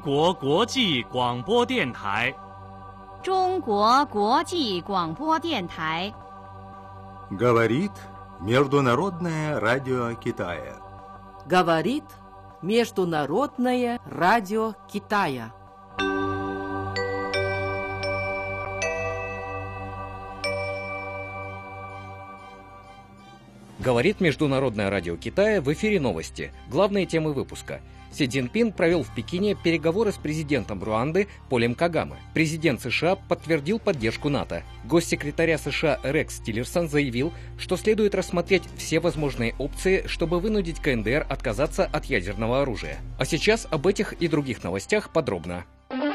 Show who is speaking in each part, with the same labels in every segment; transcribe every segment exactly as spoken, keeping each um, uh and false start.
Speaker 1: 国国际广播电台。
Speaker 2: 中国国际广播电台。
Speaker 3: Говорит Международное радио Китая.
Speaker 4: Говорит Международное радио Китая.
Speaker 5: Говорит Международное радио Китая, в эфире новости. Главные темы выпуска. Си Цзиньпин провел в Пекине переговоры с президентом Руанды Полем Кагаме. Президент США подтвердил поддержку НАТО. Госсекретаря США Рекс Тиллерсон заявил, что следует рассмотреть все возможные опции, чтобы вынудить КНДР отказаться от ядерного оружия. А сейчас об этих и других новостях подробно.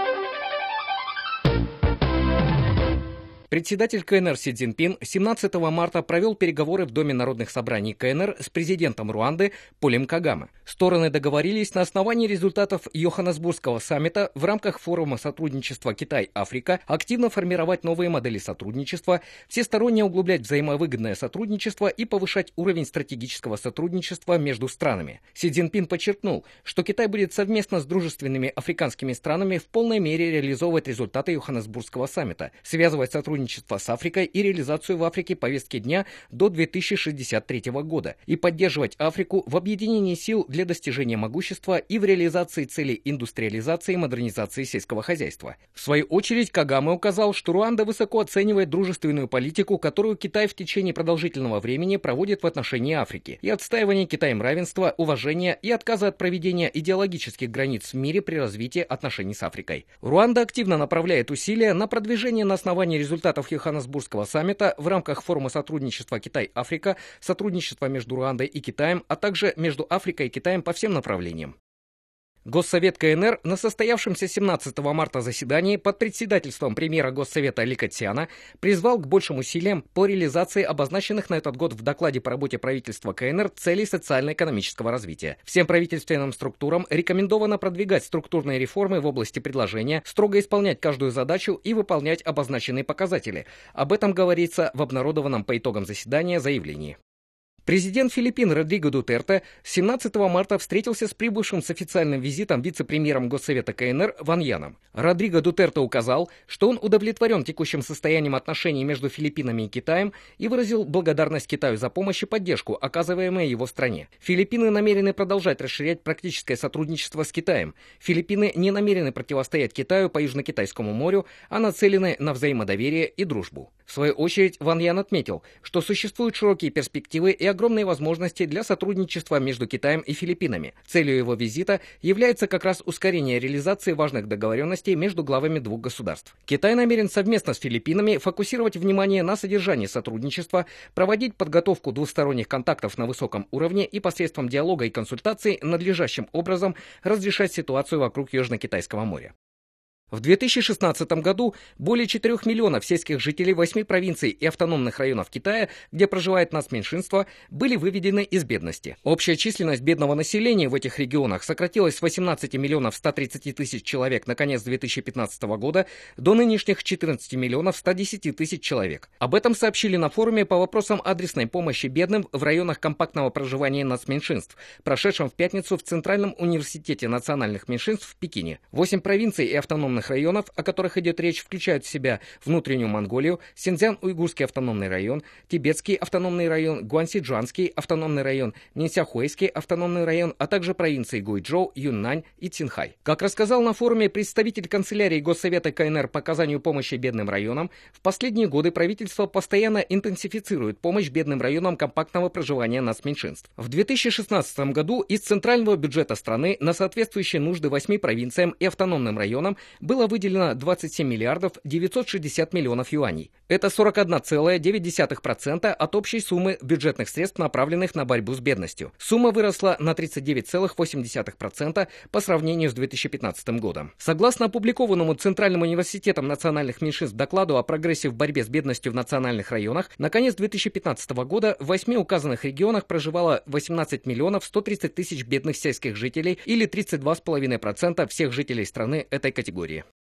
Speaker 5: Председатель КНР Си Цзиньпин семнадцатого марта провел переговоры в Доме народных собраний КНР с президентом Руанды Полем Кагаме. Стороны договорились на основании результатов Йоханнесбургского саммита в рамках форума сотрудничества Китай-Африка активно формировать новые модели сотрудничества, всесторонне углублять взаимовыгодное сотрудничество и повышать уровень стратегического сотрудничества между странами. Си Цзиньпин подчеркнул, что Китай будет совместно с дружественными африканскими странами в полной мере реализовывать результаты Йоханнесбургского саммита, связывать сотрудничество с Африкой и реализацию в Африке повестки дня до две тысячи шестьдесят третьего года и поддерживать Африку в объединении сил для достижения могущества и в реализации целей индустриализации и модернизации сельского хозяйства. В свою очередь, Кагаме указал, что Руанда высоко оценивает дружественную политику, которую Китай в течение продолжительного времени проводит в отношении Африки, и отстаивание Китаем равенства, уважения и отказа от проведения идеологических границ в мире при развитии отношений с Африкой. Руанда активно направляет усилия на продвижение на основании результатов Йоханнесбургского саммита в рамках форума сотрудничества Китай-Африка, сотрудничества между Руандой и Китаем, а также между Африкой и Китаем по всем направлениям. Госсовет КНР на состоявшемся семнадцатого марта заседании под председательством премьера Госсовета Ли Кэцяна призвал к большим усилиям по реализации обозначенных на этот год в докладе по работе правительства КНР целей социально-экономического развития. Всем правительственным структурам рекомендовано продвигать структурные реформы в области предложения, строго исполнять каждую задачу и выполнять обозначенные показатели. Об этом говорится в обнародованном по итогам заседания заявлении. Президент Филиппин Родриго Дутерте семнадцатого марта встретился с прибывшим с официальным визитом вице-премьером Госсовета КНР Ван Яном. Родриго Дутерте указал, что он удовлетворен текущим состоянием отношений между Филиппинами и Китаем и выразил благодарность Китаю за помощь и поддержку, оказываемую его стране. Филиппины намерены продолжать расширять практическое сотрудничество с Китаем. Филиппины не намерены противостоять Китаю по Южно-Китайскому морю, а нацелены на взаимодоверие и дружбу. В свою очередь, Ван Ян отметил, что существуют широкие перспективы и огромные возможности для сотрудничества между Китаем и Филиппинами. Целью его визита является как раз ускорение реализации важных договоренностей между главами двух государств. Китай намерен совместно с Филиппинами фокусировать внимание на содержании сотрудничества, проводить подготовку двусторонних контактов на высоком уровне и посредством диалога и консультаций надлежащим образом разрешать ситуацию вокруг Южно-Китайского моря. В две тысячи шестнадцатом году более четырёх миллионов сельских жителей восьми провинций и автономных районов Китая, где проживает нацменьшинство, были выведены из бедности. Общая численность бедного населения в этих регионах сократилась с восемнадцати миллионов ста тридцати тысяч человек на конец две тысячи пятнадцатого года до нынешних четырнадцати миллионов ста десяти тысяч человек. Об этом сообщили на форуме по вопросам адресной помощи бедным в районах компактного проживания нацменьшинств, прошедшем в пятницу в Центральном университете национальных меньшинств в Пекине. Восемь провинций и автономных районов, о которых идет речь, включают в себя внутреннюю Монголию, Синьцзян-Уйгурский автономный район, Тибетский автономный район, Гуанси-Джуанский автономный район, Нинсяхуэйский автономный район, а также провинции Гуйчжоу, Юннань и Цинхай. Как рассказал на форуме представитель канцелярии Госсовета КНР по оказанию помощи бедным районам, в последние годы правительство постоянно интенсифицирует помощь бедным районам компактного проживания нацменьшинств. В две тысячи шестнадцатом году из центрального бюджета страны на соответствующие нужды восьми провинциям и автономным районам было выделено двадцать семь миллиардов девятьсот шестьдесят миллионов юаней. Это сорок одна целая девять десятых процента от общей суммы бюджетных средств, направленных на борьбу с бедностью. Сумма выросла на тридцать девять целых восемь десятых процента по сравнению с две тысячи пятнадцатым годом. Согласно опубликованному Центральным университетом национальных меньшинств докладу о прогрессе в борьбе с бедностью в национальных районах, на конец две тысячи пятнадцатого года в восьми указанных регионах проживало восемнадцать миллионов сто тридцать тысяч бедных сельских жителей или тридцать два целых пять десятых процента всех жителей страны этой категории.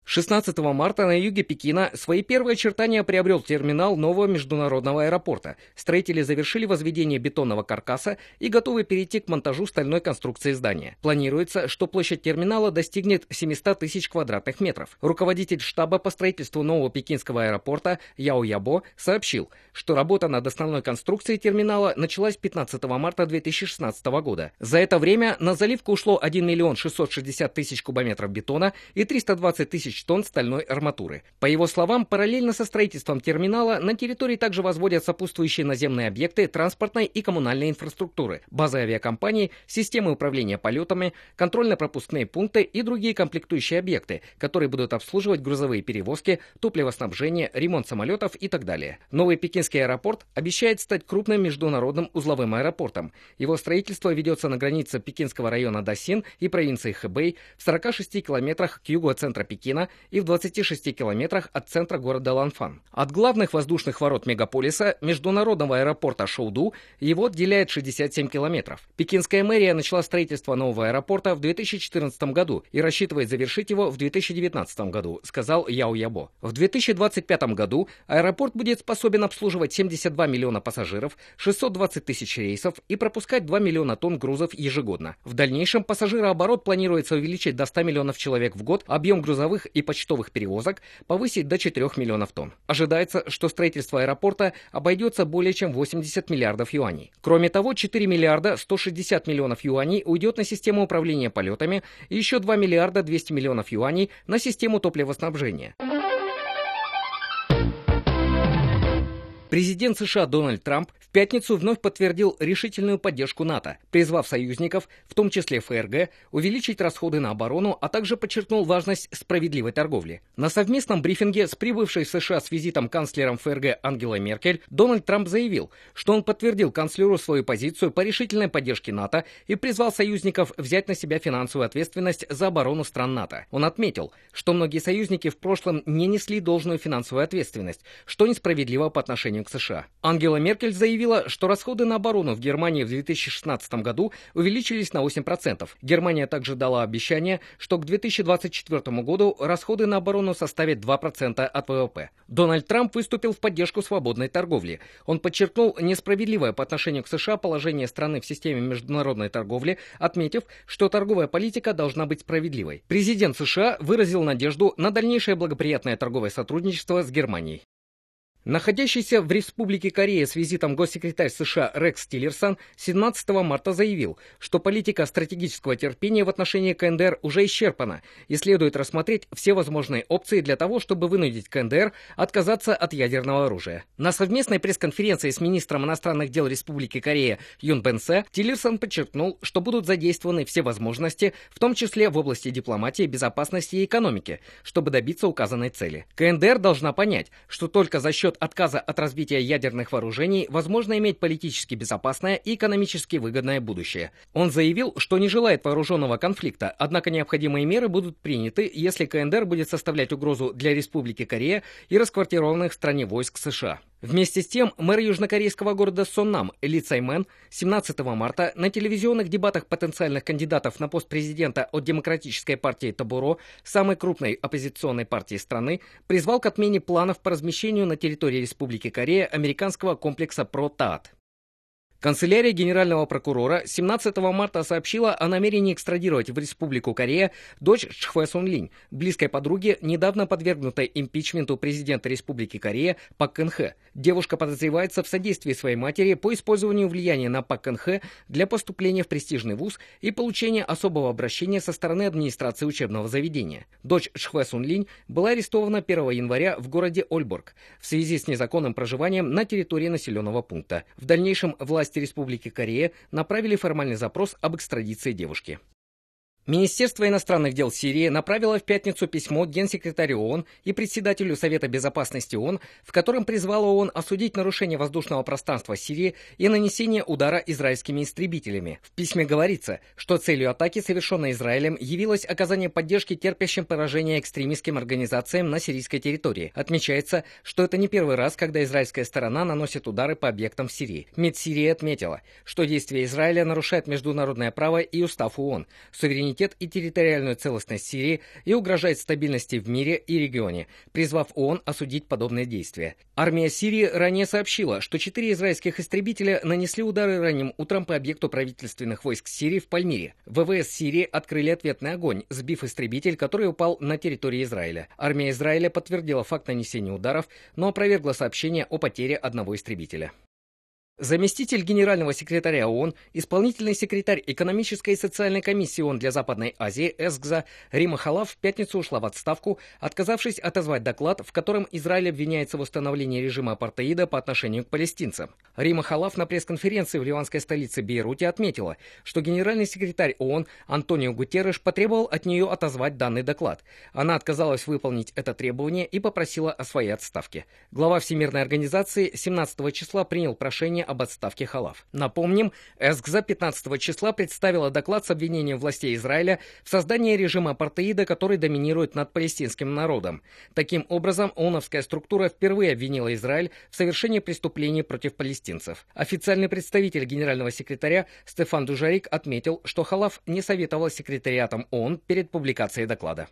Speaker 5: шестнадцатого марта на юге Пекина свои первые очертания приобрел терминал нового международного аэропорта. Строители завершили возведение бетонного каркаса и готовы перейти к монтажу стальной конструкции здания. Планируется, что площадь терминала достигнет семьсот тысяч квадратных метров. Руководитель штаба по строительству нового пекинского аэропорта Яо Ябо сообщил, что работа над основной конструкцией терминала началась пятнадцатого марта две тысячи шестнадцатого года. За это время на заливку ушло один миллион шестьсот шестьдесят тысяч кубометров бетона и триста двадцать тысяч тонн стальной арматуры. По его словам, параллельно со строительством терминала на территории также возводят сопутствующие наземные объекты транспортной и коммунальной инфраструктуры, базы авиакомпаний, системы управления полетами, контрольно-пропускные пункты и другие комплектующие объекты, которые будут обслуживать грузовые перевозки, топливоснабжение, ремонт самолетов и так далее. Новый пекинский аэропорт обещает стать крупным международным узловым аэропортом. Его строительство ведется на границе пекинского района Дасин и провинции Хэбэй в сорока шести километрах к югу от центра Пекина и в двадцати шести километрах от центра города Ланфан. От главных воздушных ворот мегаполиса, международного аэропорта Шоуду, его отделяет шестьдесят семь километров. Пекинская мэрия начала строительство нового аэропорта в две тысячи четырнадцатом году и рассчитывает завершить его в две тысячи девятнадцатом году, сказал Яо Ябо. В две тысячи двадцать пятом году аэропорт будет способен обслуживать семьдесят два миллиона пассажиров, шестьсот двадцать тысяч рейсов и пропускать два миллиона тонн грузов ежегодно. В дальнейшем пассажирооборот планируется увеличить до ста миллионов человек в год, объем грузовых и почтовых перевозок повысить до четырёх миллионов тонн. Ожидается, что строительство аэропорта обойдется более чем восемьдесят миллиардов юаней. Кроме того, четыре миллиарда сто шестьдесят миллионов юаней уйдет на систему управления полетами и еще два миллиарда двести миллионов юаней на систему топливоснабжения. Президент США Дональд Трамп в пятницу вновь подтвердил решительную поддержку НАТО, призвав союзников, в том числе ФРГ, увеличить расходы на оборону, а также подчеркнул важность справедливой торговли. На совместном брифинге с прибывшей в США с визитом канцлером ФРГ Ангелой Меркель Дональд Трамп заявил, что он подтвердил канцлеру свою позицию по решительной поддержке НАТО и призвал союзников взять на себя финансовую ответственность за оборону стран НАТО. Он отметил, что многие союзники в прошлом не несли должную финансовую ответственность, что несправедливо по отношению к США. Ангела Меркель заявила, что расходы на оборону в Германии в две тысячи шестнадцатом году увеличились на восемь процентов. Германия также дала обещание, что к две тысячи двадцать четвёртому году расходы на оборону составят два процента от ВВП. Дональд Трамп выступил в поддержку свободной торговли. Он подчеркнул несправедливое по отношению к США положение страны в системе международной торговли, отметив, что торговая политика должна быть справедливой. Президент США выразил надежду на дальнейшее благоприятное торговое сотрудничество с Германией. Находящийся в Республике Корея с визитом госсекретарь США Рекс Тиллерсон семнадцатого марта заявил, что политика стратегического терпения в отношении КНДР уже исчерпана и следует рассмотреть все возможные опции для того, чтобы вынудить КНДР отказаться от ядерного оружия. На совместной пресс-конференции с министром иностранных дел Республики Корея Юн Бен Се Тиллерсон подчеркнул, что будут задействованы все возможности, в том числе в области дипломатии, безопасности и экономики, чтобы добиться указанной цели. КНДР должна понять, что только за счет отказа от развития ядерных вооружений возможно иметь политически безопасное и экономически выгодное будущее. Он заявил, что не желает вооруженного конфликта, однако необходимые меры будут приняты, если КНДР будет составлять угрозу для Республики Корея и расквартированных в стране войск США. Вместе с тем, мэр южнокорейского города Соннам Ли Цай-мен семнадцатого марта на телевизионных дебатах потенциальных кандидатов на пост президента от Демократической партии Табуро, самой крупной оппозиционной партии страны, призвал к отмене планов по размещению на территории Республики Корея американского комплекса Про-Таат. Канцелярия генерального прокурора семнадцатого марта сообщила о намерении экстрадировать в Республику Корея дочь Чхве Сун Линь, близкой подруги недавно подвергнутой импичменту президента Республики Корея Пак Кын Хэ. Девушка подозревается в содействии своей матери по использованию влияния на Пак Кын Хэ для поступления в престижный вуз и получения особого обращения со стороны администрации учебного заведения. Дочь Чхве Сун Линь была арестована первого января в городе Ольборг в связи с незаконным проживанием на территории населенного пункта. В дальнейшем власти Республики Корея направили формальный запрос об экстрадиции девушки. Министерство иностранных дел Сирии направило в пятницу письмо генсекретарю ООН и председателю Совета безопасности ООН, в котором призвало ООН осудить нарушение воздушного пространства Сирии и нанесение удара израильскими истребителями. В письме говорится, что целью атаки, совершенной Израилем, явилось оказание поддержки терпящим поражение экстремистским организациям на сирийской территории. Отмечается, что это не первый раз, когда израильская сторона наносит удары по объектам в Сирии. МИД Сирии отметила, что действия Израиля нарушают международное право и устав ООН, суверенитет суверенитет и территориальную целостность Сирии и угрожает стабильности в мире и регионе, призвав ООН осудить подобные действия. Армия Сирии ранее сообщила, что четыре израильских истребителя нанесли удары ранним утром по объекту правительственных войск Сирии в Пальмире. ВВС Сирии открыли ответный огонь, сбив истребитель, который упал на территории Израиля. Армия Израиля подтвердила факт нанесения ударов, но опровергла сообщение о потере одного истребителя. Заместитель генерального секретаря ООН, исполнительный секретарь экономической и социальной комиссии ООН для Западной Азии ЭСГЗА Рима Халаф в пятницу ушла в отставку, отказавшись отозвать доклад, в котором Израиль обвиняется в установлении режима апартеида по отношению к палестинцам. Рима Халаф на пресс-конференции в ливанской столице Бейруте отметила, что генеральный секретарь ООН Антонио Гутерреш потребовал от нее отозвать данный доклад. Она отказалась выполнить это требование и попросила о своей отставке. Глава Всемирной организации семнадцатого числа принял прошение об отставке Халаф. Напомним, ЭСГЗА пятнадцатого числа представила доклад с обвинением властей Израиля в создании режима апартеида, который доминирует над палестинским народом. Таким образом, ООНовская структура впервые обвинила Израиль в совершении преступлений против палестинцев. Официальный представитель генерального секретаря Стефан Дужарик отметил, что Халаф не советовал секретариатам ООН перед публикацией доклада.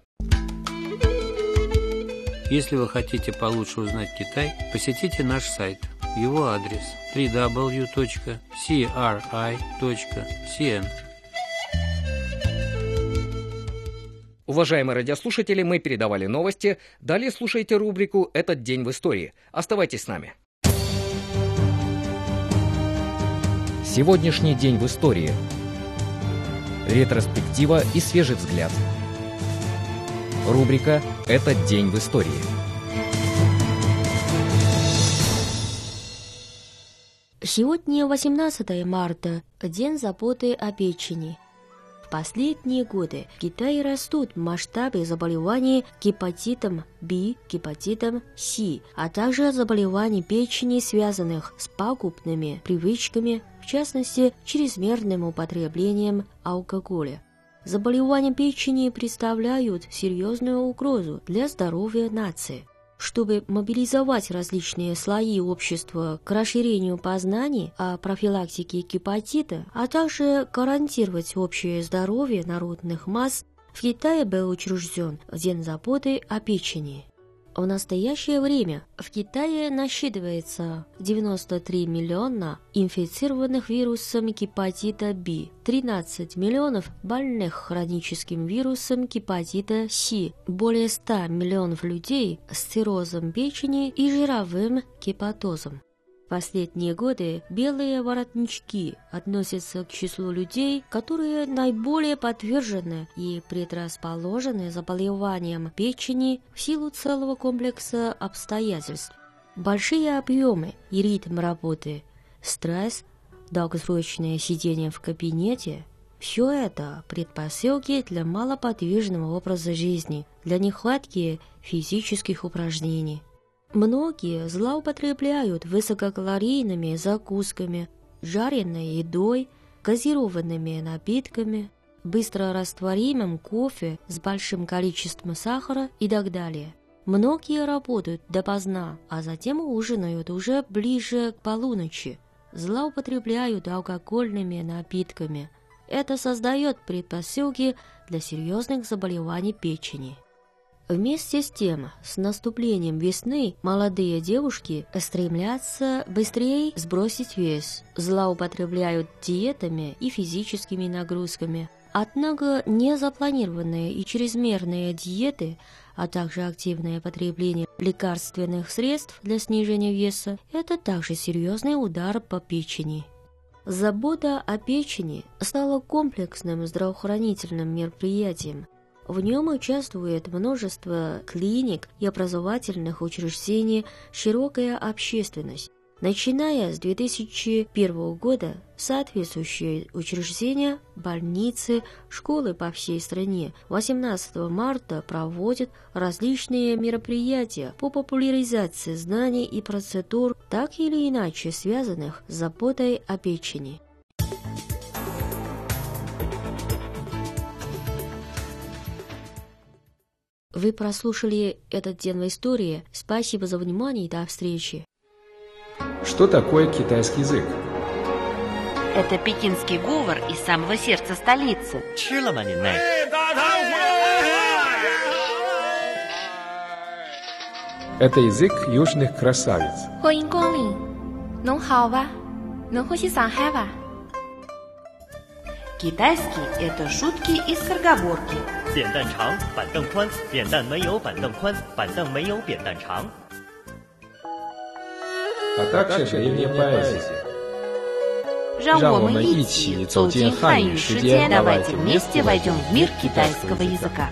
Speaker 6: Если вы хотите получше узнать Китай, посетите наш сайт. Его адрес дабл ю дабл ю дабл ю точка си ар ай точка си эн.
Speaker 5: Уважаемые радиослушатели, мы передавали новости. Далее слушайте рубрику «Этот день в истории». Оставайтесь с нами. Сегодняшний день в истории. Ретроспектива и свежий взгляд. Рубрика «Этот день в истории».
Speaker 7: Сегодня восемнадцатое марта, День заботы о печени. В последние годы в Китае растут масштабы заболеваний гепатитом B, гепатитом C, а также заболеваний печени, связанных с пагубными привычками, в частности, чрезмерным употреблением алкоголя. Заболевания печени представляют серьезную угрозу для здоровья нации. Чтобы мобилизовать различные слои общества к расширению познаний о профилактике гепатита, а также гарантировать общее здоровье народных масс, в Китае был учрежден День заботы о печени. В настоящее время в Китае насчитывается девяносто три миллиона инфицированных вирусом гепатита B, тринадцать миллионов больных хроническим вирусом гепатита C, более ста миллионов людей с циррозом печени и жировым гепатозом. В последние годы белые воротнички относятся к числу людей, которые наиболее подвержены и предрасположены заболеваниям печени в силу целого комплекса обстоятельств. Большие объемы и ритм работы, стресс, долгосрочное сидение в кабинете – все это предпосылки для малоподвижного образа жизни, для нехватки физических упражнений. Многие злоупотребляют высококалорийными закусками, жареной едой, газированными напитками, быстрорастворимым кофе с большим количеством сахара и так далее. Многие работают допоздна, а затем ужинают уже ближе к полуночи, злоупотребляют алкогольными напитками. Это создает предпосылки для серьезных заболеваний печени. Вместе с тем, с наступлением весны молодые девушки стремятся быстрее сбросить вес, злоупотребляют диетами и физическими нагрузками. Однако незапланированные и чрезмерные диеты, а также активное потребление лекарственных средств для снижения веса – это также серьезный удар по печени. Забота о печени стала комплексным здравоохранительным мероприятием. В нем участвует множество клиник и образовательных учреждений, широкая общественность. Начиная с две тысячи первого года соответствующие учреждения, больницы, школы по всей стране восемнадцатого марта проводят различные мероприятия по популяризации знаний и процедур, так или иначе связанных с заботой о печени. Вы прослушали этот день в истории. Спасибо за внимание и до встречи.
Speaker 8: Что такое китайский язык? Это пекинский говор из самого сердца столицы.
Speaker 9: Это язык южных красавиц.
Speaker 8: Китайский – это шутки из скороговорки.
Speaker 9: А также древняя поэзия.
Speaker 8: 让我们一起走进汉语世界， давайте вместе войдем в мир китайского языка.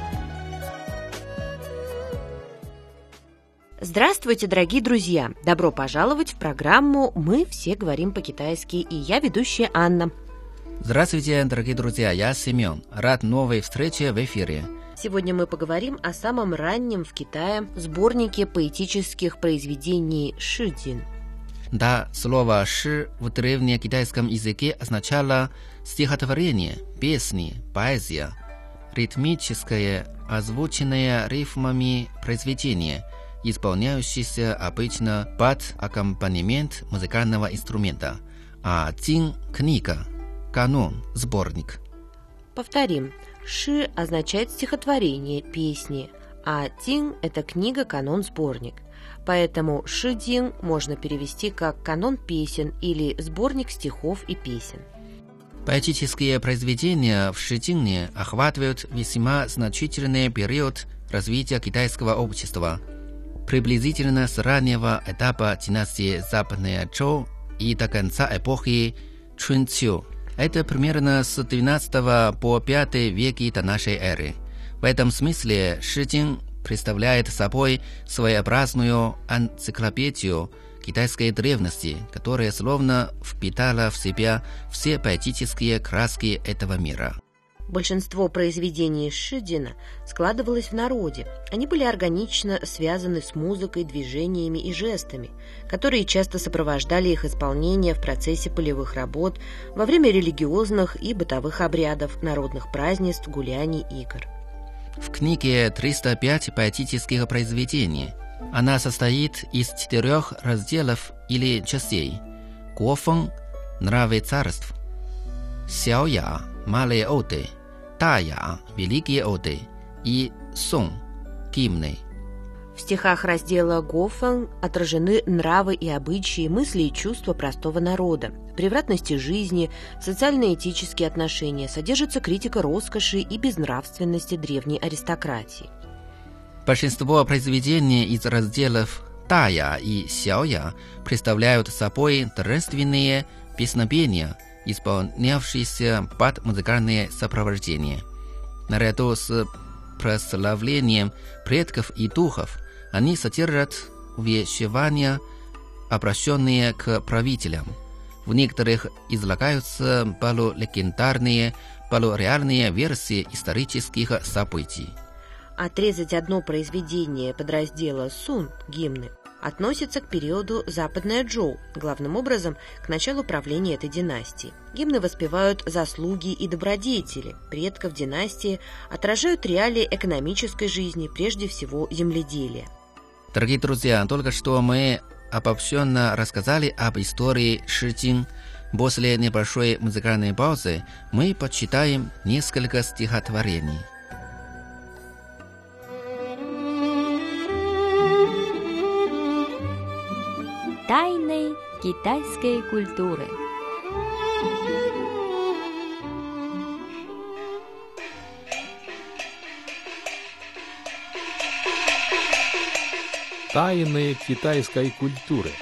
Speaker 8: Здравствуйте, дорогие друзья! Добро пожаловать в программу «Мы все говорим по-китайски», и я ведущая Анна.
Speaker 10: Здравствуйте, дорогие друзья, я Семен. Рад новой встрече в эфире.
Speaker 8: Сегодня мы поговорим о самом раннем в Китае сборнике поэтических произведений «Шидин».
Speaker 10: Да, слово «ши» в древнекитайском языке означало стихотворение, песни, поэзия, ритмическое, озвученное рифмами произведение, исполняющееся обычно под аккомпанемент музыкального инструмента, а «цин» – книга, канон, сборник.
Speaker 8: Повторим. «Ши» означает стихотворение, песни, а «цин» – это книга, канон, сборник. Поэтому «шидин» можно перевести как «канон песен» или «сборник стихов и песен».
Speaker 10: Поэтические произведения в шидине охватывают весьма значительный период развития китайского общества, приблизительно с раннего этапа династии Западная Чжоу и до конца эпохи Чунцю. Это примерно с двенадцатого по пятый веки до нашей эры. В этом смысле шидин представляет собой своеобразную энциклопедию китайской древности, которая словно впитала в себя все поэтические краски этого мира.
Speaker 8: Большинство произведений Шидина складывалось в народе. Они были органично связаны с музыкой, движениями и жестами, которые часто сопровождали их исполнение в процессе полевых работ, во время религиозных и бытовых обрядов, народных празднеств, гуляний, игр.
Speaker 10: В книге триста пять поэтических произведений. Она состоит из четырех разделов или частей. Гуофэн – нравы царств, Сяоя – малые оды, Тая – великие оды и Сон – гимны.
Speaker 8: В стихах раздела Гофэн отражены нравы и обычаи, мысли и чувства простого народа, превратности жизни, социально-этические отношения, содержится критика роскоши и безнравственности древней аристократии.
Speaker 10: Большинство произведений из разделов Тая и Сяоя представляют собой торжественные песнопения, исполнявшиеся под музыкальное сопровождение. Наряду с прославлением предков и духов они содержат увещевания, обращенные к правителям. В некоторых излагаются полулегендарные, полуреальные версии исторических событий.
Speaker 8: А тридцать одно произведение подраздела «Сун» – гимны относится к периоду Западная Чжоу, главным образом к началу правления этой династии. Гимны воспевают заслуги и добродетели предков династии, отражают реалии экономической жизни, прежде всего земледелия.
Speaker 10: Дорогие друзья, только что мы обобщенно рассказали об истории шидин. После небольшой музыкальной паузы мы почитаем несколько стихотворений.
Speaker 7: Тайны китайской культуры.
Speaker 9: Тайны китайской культуры.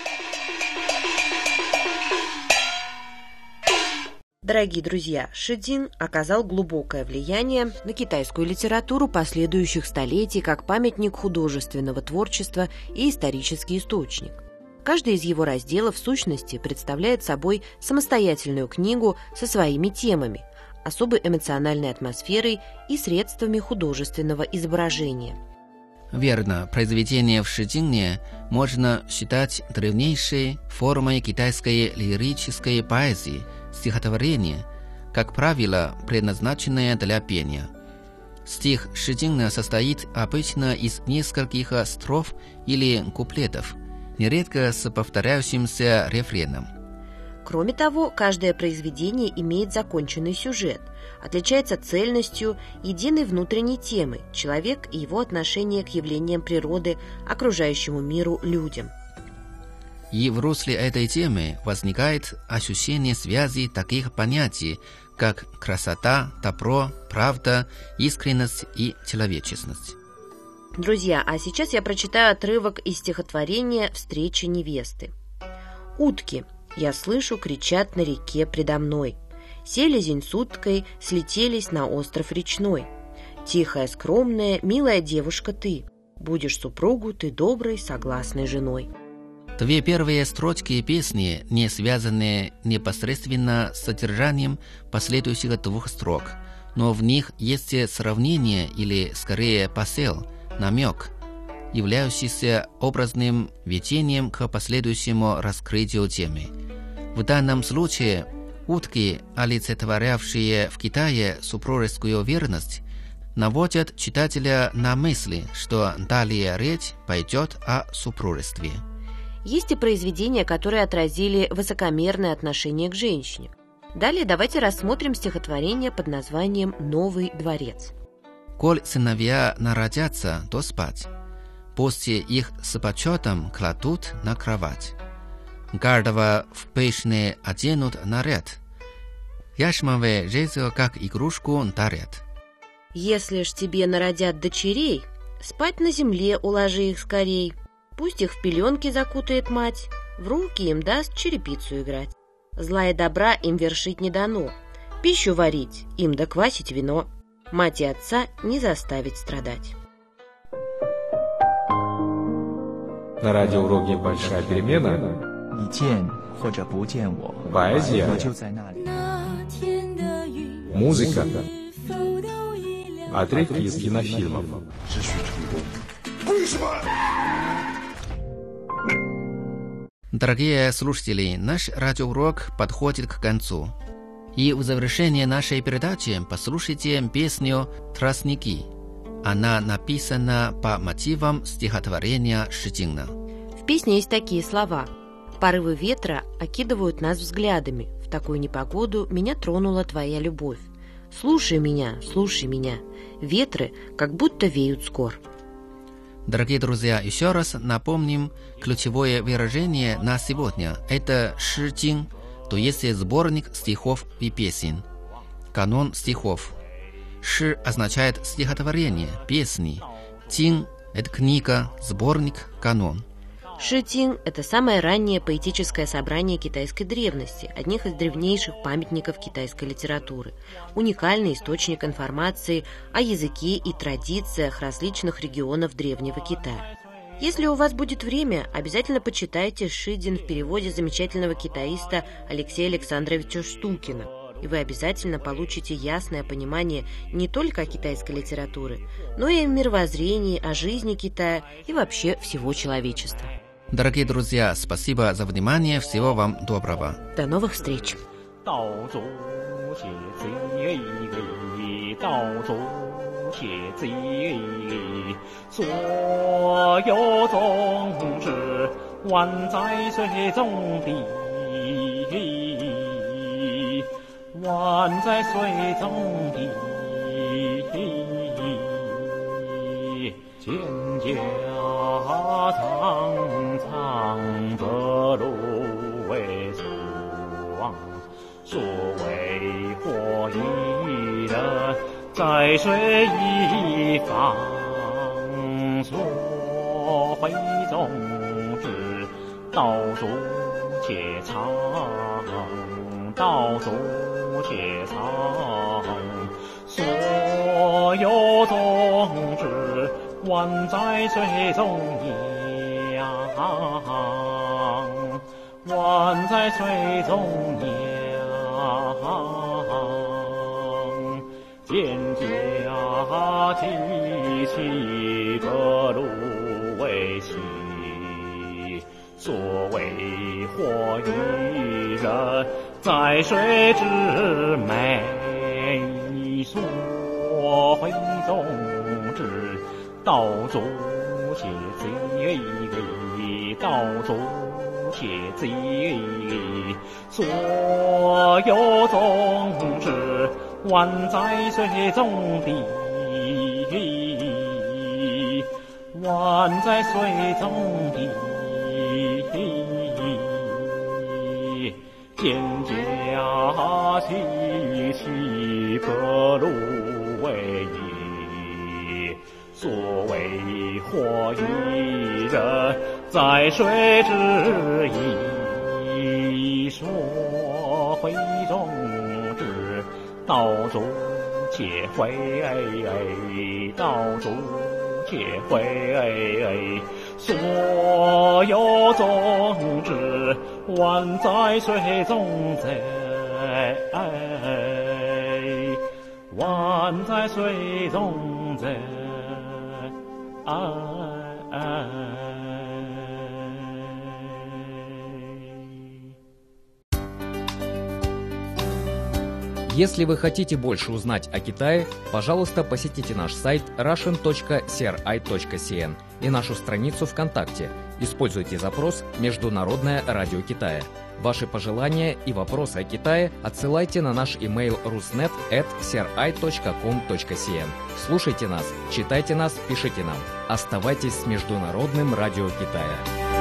Speaker 8: Дорогие друзья, шидин оказал глубокое влияние на китайскую литературу последующих столетий как памятник художественного творчества и исторический источник. Каждый из его разделов в сущности представляет собой самостоятельную книгу со своими темами, особой эмоциональной атмосферой и средствами художественного изображения.
Speaker 10: Верно, произведение в шидине можно считать древнейшей формой китайской лирической поэзии, стихотворения, как правило, предназначенное для пения. Стих шидина состоит обычно из нескольких строф или куплетов, нередко с повторяющимся рефреном.
Speaker 8: Кроме того, каждое произведение имеет законченный сюжет, отличается цельностью, единой внутренней темой – человек и его отношение к явлениям природы, окружающему миру, людям.
Speaker 10: И в русле этой темы возникает ощущение связи таких понятий, как красота, добро, правда, искренность и человечность.
Speaker 8: Друзья, а сейчас я прочитаю отрывок из стихотворения «Встреча невесты». «Утки, я слышу, кричат на реке предо мной. Селезень с уткой слетелись на остров речной. Тихая, скромная, милая девушка ты, будешь супругу ты доброй, согласной женой».
Speaker 10: Две первые строчки песни не связаны непосредственно с содержанием последующих двух строк, но в них есть сравнение или, скорее, посыл, намек, являющийся образным ведением к последующему раскрытию темы. В данном случае утки, олицетворявшие в Китае супружескую верность, наводят читателя на мысли, что далее речь пойдет о супружестве.
Speaker 8: Есть и произведения, которые отразили высокомерное отношение к женщине. Далее давайте рассмотрим стихотворение под названием «Новый дворец».
Speaker 10: «Коль сыновья народятся, то спать. После их с почетом кладут на кровать. Гордого в пышный оденут наряд. Яшмовое жезл, как игрушку, дарят.
Speaker 8: Если ж тебе народят дочерей, спать на земле уложи их скорей. Пусть их в пеленки закутает мать, в руки им даст черепицу играть. Зла и добра им вершить не дано, пищу варить им да квасить вино. Мать и отца не заставить страдать».
Speaker 9: На радиоуроке «Большая перемена» поэзия, музыка, отрывки из кинофильмов.
Speaker 10: Дорогие слушатели, наш радиоурок подходит к концу. И в завершение нашей передачи послушайте песню «Тростники». Она написана по мотивам стихотворения Шичингна.
Speaker 8: В песне есть такие слова: «Порывы ветра окидывают нас взглядами. В такую непогоду меня тронула твоя любовь. Слушай меня, слушай меня. Ветры как будто веют скор».
Speaker 10: Дорогие друзья, еще раз напомним ключевое выражение на сегодня. Это Шичинг, то есть сборник стихов и песен. Канон стихов. Ши означает стихотворение, песни. Тин – это книга, сборник, канон.
Speaker 8: Шитин – это самое раннее поэтическое собрание китайской древности, одних из древнейших памятников китайской литературы, уникальный источник информации о языке и традициях различных регионов древнего Китая. Если у вас будет время, обязательно почитайте Шидин в переводе замечательного китаиста Алексея Александровича Штукина, и вы обязательно получите ясное понимание не только о китайской литературе, но и о мировоззрении, о жизни Китая и вообще всего человечества.
Speaker 10: Дорогие друзья, спасибо за внимание. Всего вам доброго.
Speaker 8: До новых встреч.
Speaker 1: 苍苍的芦苇霜，所谓火一人，在水一方。所谓宗旨，道阻且长，道阻且长。所有宗旨，宛在水中央，宛在水中央。蒹葭提起各芦苇兮，所谓火一人，在水之美。所谓宗旨，道阻且贼，道阻且记，所有宗旨，万在水中的，万在水中的。蒹葭兮兮，白露为衣。所谓火与人，在水之意。说会中之，道主且会，道主且会。所有宗旨，万在水中在，万在水中在。
Speaker 5: Если вы хотите больше узнать о Китае, пожалуйста, посетите наш сайт russian точка си эр ай точка си эн и нашу страницу ВКонтакте. Используйте запрос «Международное радио Китая». Ваши пожелания и вопросы о Китае отсылайте на наш имейл руснет эт си эр ай точка ком точка си эн. Слушайте нас, читайте нас, пишите нам. Оставайтесь с Международным радио Китая.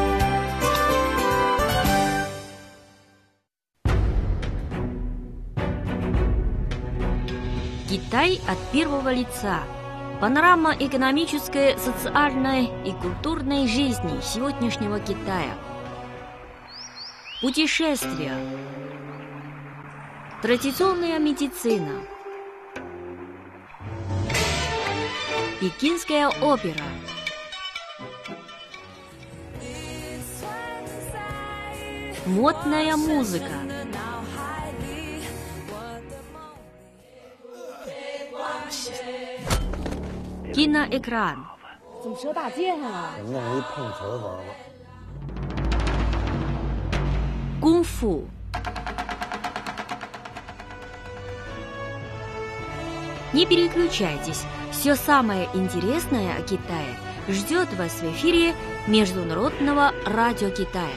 Speaker 7: Китай от первого лица. Панорама экономической, социальной и культурной жизни сегодняшнего Китая. Путешествия. Традиционная медицина. Пекинская опера. Модная музыка. Киноэкран.
Speaker 11: 怎么蛇大街上了？
Speaker 12: 弄一碰瓷玩玩。
Speaker 7: Кунг-фу. Не переключайтесь. Все самое интересное о Китае ждет вас в эфире Международного радио Китая.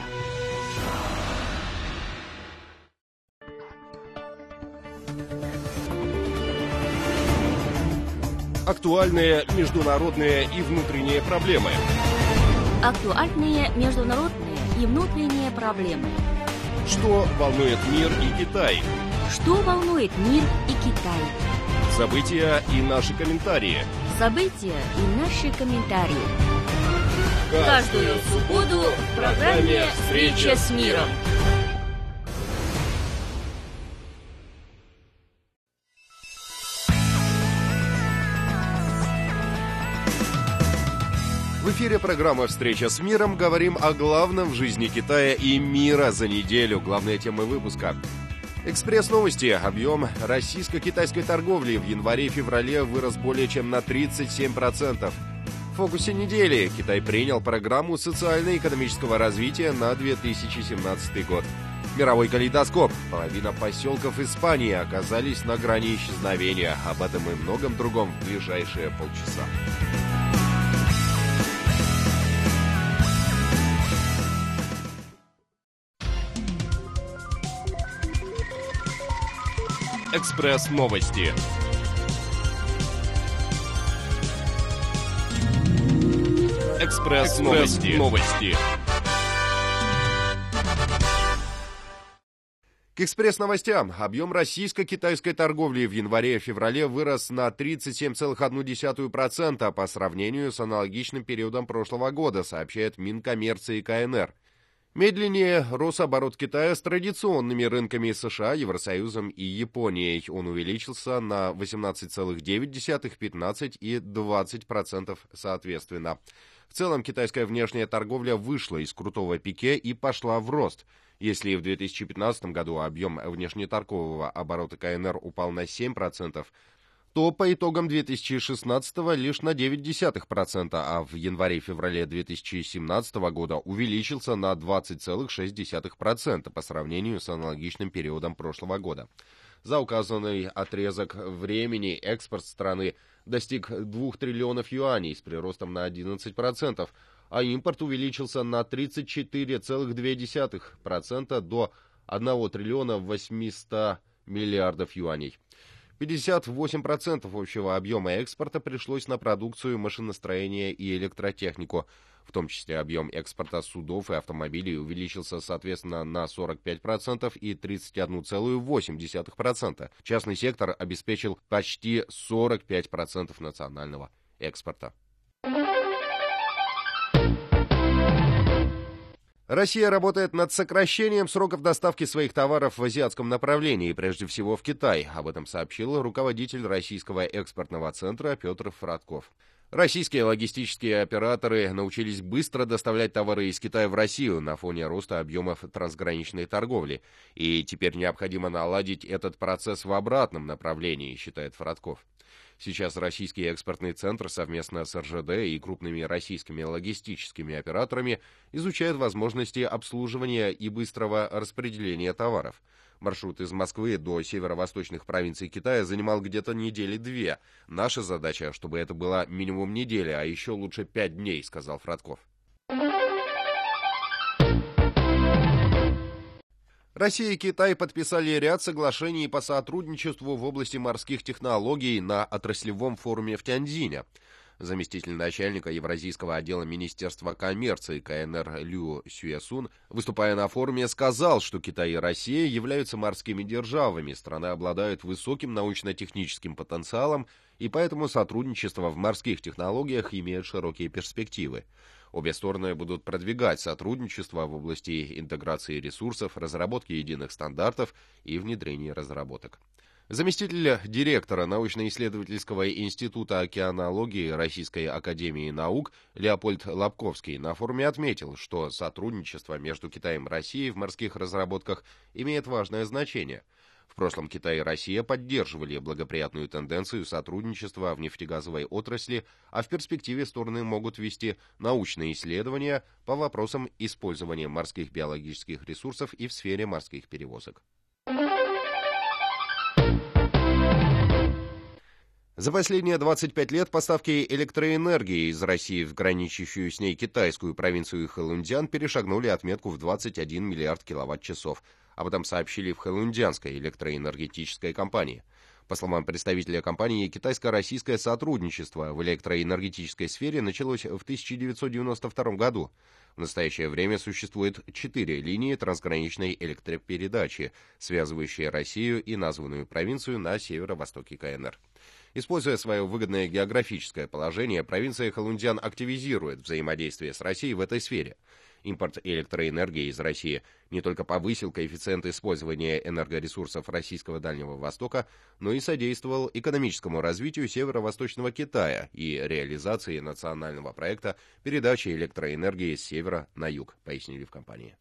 Speaker 13: Актуальные международные и внутренние проблемы.
Speaker 7: Актуальные международные и внутренние проблемы.
Speaker 13: Что волнует мир и Китай?
Speaker 7: Что волнует мир и Китай?
Speaker 13: События и наши комментарии.
Speaker 7: События и наши комментарии.
Speaker 13: Каждую
Speaker 7: субботу в программе «Встреча с миром».
Speaker 13: В эфире программа «Встреча с миром». Говорим о главном в жизни Китая и мира за неделю. Главные темы выпуска. Экспресс-новости. Объем российско-китайской торговли в январе-феврале вырос более чем на тридцать семь процентов. В фокусе недели Китай принял программу социально-экономического развития на две тысячи семнадцатый год. Мировой калейдоскоп. Половина поселков Испании оказались на грани исчезновения. Об этом и многом другом в ближайшие полчаса. Экспресс-новости. Экспресс-новости. Новости. К экспресс-новостям. Объем российско-китайской торговли в январе-феврале вырос на тридцать семь целых одну десятую процента по сравнению с аналогичным периодом прошлого года, сообщает Минкоммерции КНР. Медленнее рос оборот Китая с традиционными рынками США, Евросоюзом и Японией. Он увеличился на восемнадцать целых девять десятых, пятнадцать и двадцать процентов соответственно. В целом китайская внешняя торговля вышла из крутого пике и пошла в рост. Если в две тысячи пятнадцатом году объем внешнеторгового оборота КНР упал на семь процентов, то по итогам две тысячи шестнадцатого лишь на девять десятых процента, а в январе-феврале две тысячи семнадцатого года увеличился на двадцать целых шесть десятых процента по сравнению с аналогичным периодом прошлого года. За указанный отрезок времени экспорт страны достиг двух триллионов юаней с приростом на одиннадцать процентов, а импорт увеличился на тридцать четыре целых две десятых процента до одного триллиона восьмисот миллиардов юаней. пятьдесят восемь процентов общего объема экспорта пришлось на продукцию машиностроения и электротехнику. В том числе объем экспорта судов и автомобилей увеличился соответственно на сорок пять процентов и тридцать один целых восемь десятых процента. Частный сектор обеспечил почти сорок пять процентов национального экспорта. Россия работает над сокращением сроков доставки своих товаров в азиатском направлении, прежде всего в Китай. Об этом сообщил руководитель Российского экспортного центра Петр Фродков. Российские логистические операторы научились быстро доставлять товары из Китая в Россию на фоне роста объемов трансграничной торговли. И теперь необходимо наладить этот процесс в обратном направлении, считает Фродков. Сейчас Российский экспортный центр совместно с эр жэ дэ и крупными российскими логистическими операторами изучает возможности обслуживания и быстрого распределения товаров. Маршрут из Москвы до северо-восточных провинций Китая занимал где-то недели две. Наша задача, чтобы это была минимум неделя, а еще лучше пять дней, сказал Фродков. Россия и Китай подписали ряд соглашений по сотрудничеству в области морских технологий на отраслевом форуме в Тяньцзине. Заместитель начальника Евразийского отдела Министерства коммерции ка эн эр Лю Сюэсун, выступая на форуме, сказал, что Китай и Россия являются морскими державами, страны обладают высоким научно-техническим потенциалом, и поэтому сотрудничество в морских технологиях имеет широкие перспективы. Обе стороны будут продвигать сотрудничество в области интеграции ресурсов, разработки единых стандартов и внедрения разработок. Заместитель директора научно-исследовательского института океанологии Российской академии наук Леопольд Лобковский на форуме отметил, что сотрудничество между Китаем и Россией в морских разработках имеет важное значение. В прошлом Китай и Россия поддерживали благоприятную тенденцию сотрудничества в нефтегазовой отрасли, а в перспективе стороны могут вести научные исследования по вопросам использования морских биологических ресурсов и в сфере морских перевозок. За последние двадцать пять лет поставки электроэнергии из России в граничащую с ней китайскую провинцию Хэлунцзян перешагнули отметку в двадцать один миллиард киловатт-часов. Об этом сообщили в Хэлунцзянской электроэнергетической компании. По словам представителя компании, китайско-российское сотрудничество в электроэнергетической сфере началось в тысяча девятьсот девяносто втором году. В настоящее время существует четыре линии трансграничной электропередачи, связывающие Россию и названную провинцию на северо-востоке ка эн эр. Используя свое выгодное географическое положение, провинция Хэлунцзян активизирует взаимодействие с Россией в этой сфере. Импорт электроэнергии из России не только повысил коэффициент использования энергоресурсов российского Дальнего Востока, но и содействовал экономическому развитию северо-восточного Китая и реализации национального проекта передачи электроэнергии с севера на юг, пояснили в компании.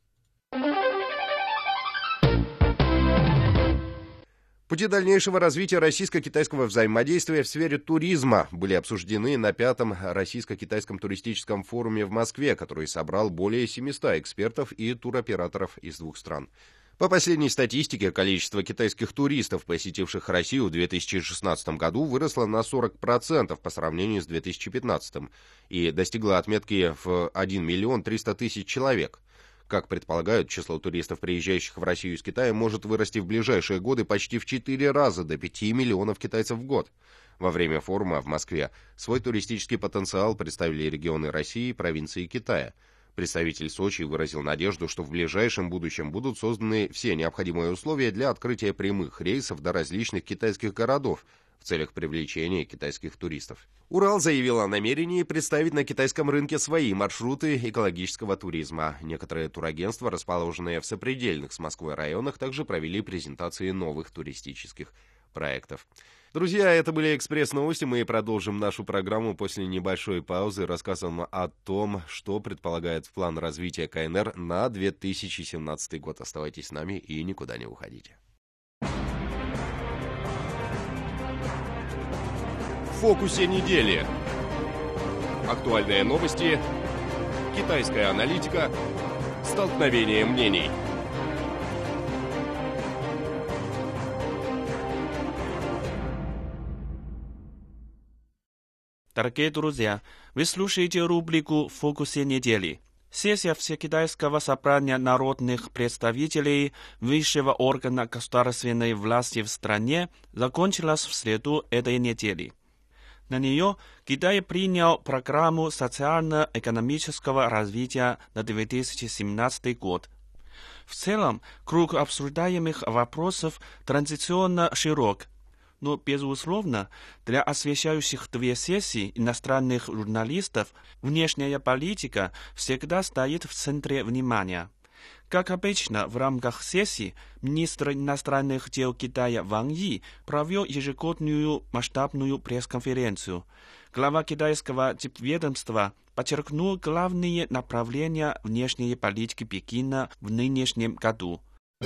Speaker 13: Пути дальнейшего развития российско-китайского взаимодействия в сфере туризма были обсуждены на пятом российско-китайском туристическом форуме в Москве, который собрал более семисот экспертов и туроператоров из двух стран. По последней статистике, количество китайских туристов, посетивших Россию в две тысячи шестнадцатом году, выросло на сорок процентов по сравнению с две тысячи пятнадцатым и достигло отметки в один миллион триста тысяч человек. Как предполагают, число туристов, приезжающих в Россию из Китая, может вырасти в ближайшие годы почти в четыре раза, до пяти миллионов китайцев в год. Во время форума в Москве свой туристический потенциал представили регионы России и провинции Китая. Представитель Сочи выразил надежду, что в ближайшем будущем будут созданы все необходимые условия для открытия прямых рейсов до различных китайских городов в целях привлечения китайских туристов. Урал заявил о намерении представить на китайском рынке свои маршруты экологического туризма. Некоторые турагентства, расположенные в сопредельных с Москвой районах, также провели презентации новых туристических проектов. Друзья, это были экспресс-новости. Мы продолжим нашу программу после небольшой паузы рассказом о том, что предполагает план развития ка эн эр на две тысячи семнадцатый год. Оставайтесь с нами и никуда не уходите. В фокусе недели. Актуальные новости, китайская аналитика, столкновение мнений.
Speaker 12: Дорогие друзья, вы слушаете рубрику «В фокусе недели». Сессия Всекитайского собрания народных представителей высшего органа государственной власти в стране закончилась в среду этой недели. На нее Китай принял программу социально-экономического развития на две тысячи семнадцатый год. В целом, круг обсуждаемых вопросов традиционно широк, но, безусловно, для освещающих две сессии иностранных журналистов внешняя политика всегда стоит в центре внимания. Как обычно, в рамках сессии министр иностранных дел Китая Ван И провел ежегодную масштабную пресс-конференцию. Глава китайского дипведомства подчеркнул главные направления внешней политики Пекина в нынешнем году.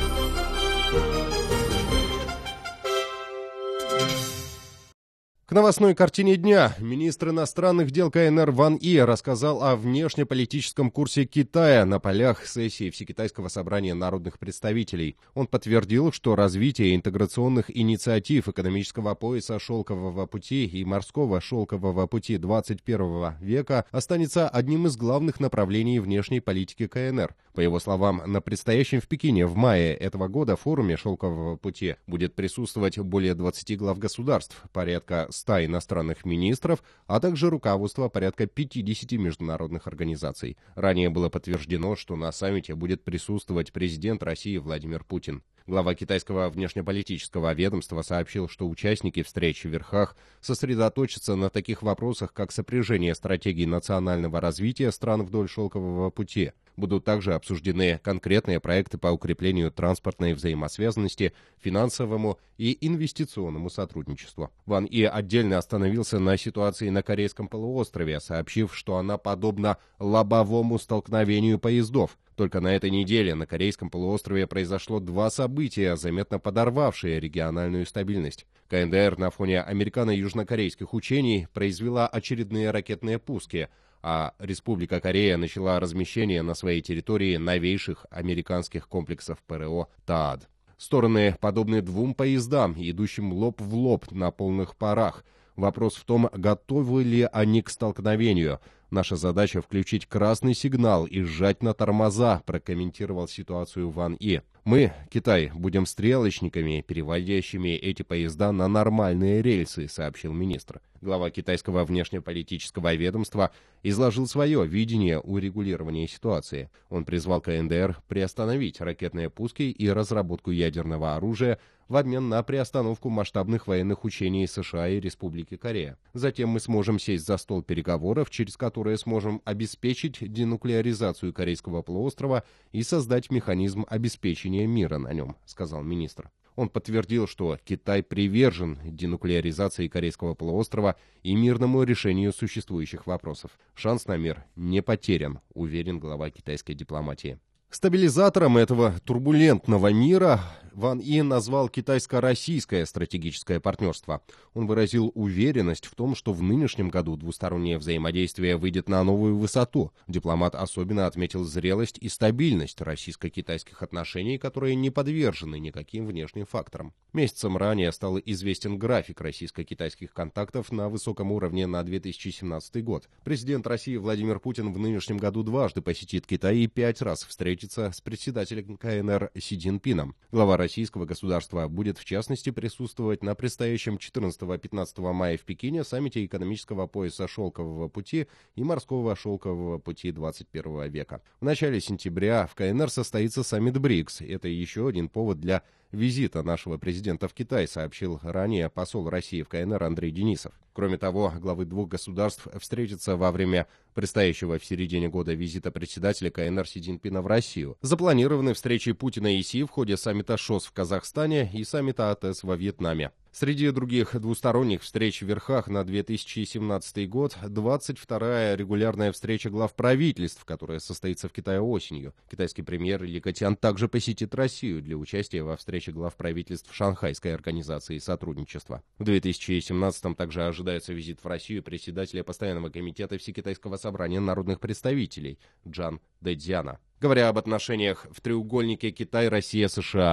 Speaker 13: К новостной картине дня министр иностранных дел КНР Ван И рассказал о внешнеполитическом курсе Китая на полях сессии Всекитайского собрания народных представителей. Он подтвердил, что развитие интеграционных инициатив экономического пояса шелкового пути и морского шелкового пути двадцать первого века останется одним из главных направлений внешней политики КНР. По его словам, на предстоящем в Пекине в мае этого года форуме шелкового пути будет присутствовать более двадцати глав государств, порядка ста иностранных министров, а также руководство порядка пятидесяти международных организаций. Ранее было подтверждено, что на саммите будет присутствовать президент России Владимир Путин. Глава китайского внешнеполитического ведомства сообщил, что участники встреч в верхах сосредоточатся на таких вопросах, как сопряжение стратегий национального развития стран вдоль шелкового пути. Будут также обсуждены конкретные проекты по укреплению транспортной взаимосвязанности, финансовому и инвестиционному сотрудничеству. Ван И отдельно остановился на ситуации на Корейском полуострове, сообщив, что она подобна лобовому столкновению поездов. Только на этой неделе на Корейском полуострове произошло два события, заметно подорвавшие региональную стабильность. КНДР на фоне американо-южнокорейских учений произвела очередные ракетные пуски, а Республика Корея начала размещение на своей территории новейших американских комплексов ПРО ТААД. Стороны подобны двум поездам, идущим лоб в лоб на полных парах. Вопрос в том, готовы ли они к столкновению. Наша задача — включить красный сигнал и сжать на тормоза, прокомментировал ситуацию Ван И. Мы, Китай, будем стрелочниками, переводящими эти поезда на нормальные рельсы, сообщил министр. Глава китайского внешнеполитического ведомства изложил свое видение урегулирования ситуации. Он призвал КНДР приостановить ракетные пуски и разработку ядерного оружия в обмен на приостановку масштабных военных учений США и Республики Корея. Затем мы сможем сесть за стол переговоров, через которые сможем обеспечить денуклеаризацию Корейского полуострова и создать механизм обеспечения мира на нем, сказал министр. Он подтвердил, что Китай привержен денуклеаризации Корейского полуострова и мирному решению существующих вопросов. Шанс на мир не потерян, уверен глава китайской дипломатии. Стабилизатором этого турбулентного мира Ван И назвал китайско-российское стратегическое партнерство. Он выразил уверенность в том, что в нынешнем году двустороннее взаимодействие выйдет на новую высоту. Дипломат особенно отметил зрелость и стабильность российско-китайских отношений, которые не подвержены никаким внешним факторам. Месяцем ранее стал известен график российско-китайских контактов на высоком уровне на две тысячи семнадцатый год. Президент России Владимир Путин в нынешнем году дважды посетит Китай и пять раз встретится с председателем КНР Си Цзиньпином. Глава российского государства будет в частности присутствовать на предстоящем четырнадцатого-пятнадцатого мая в Пекине саммите экономического пояса шелкового пути и морского шелкового пути двадцать первого века. В начале сентября в КНР состоится саммит БРИКС. Это еще один повод для визита нашего президента в Китай, сообщил ранее посол России в КНР Андрей Денисов. Кроме того, главы двух государств встретятся во время предстоящего в середине года визита председателя КНР Си Цзиньпина в Россию. Запланированы встречи Путина и Си в ходе саммита ШОС в Казахстане и саммита АТЭС во Вьетнаме. Среди других двусторонних встреч в верхах на две тысячи семнадцатый год двадцать вторая регулярная встреча глав правительств, которая состоится в Китае осенью. Китайский премьер Ли Кэтян также посетит Россию для участия во встрече глав правительств Шанхайской организации сотрудничества. В две тысячи семнадцатом также ожидается визит в Россию председателя Постоянного комитета Всекитайского собрания народных представителей Джан Дэцзяна. Говоря об отношениях в треугольнике Китай-Россия-США,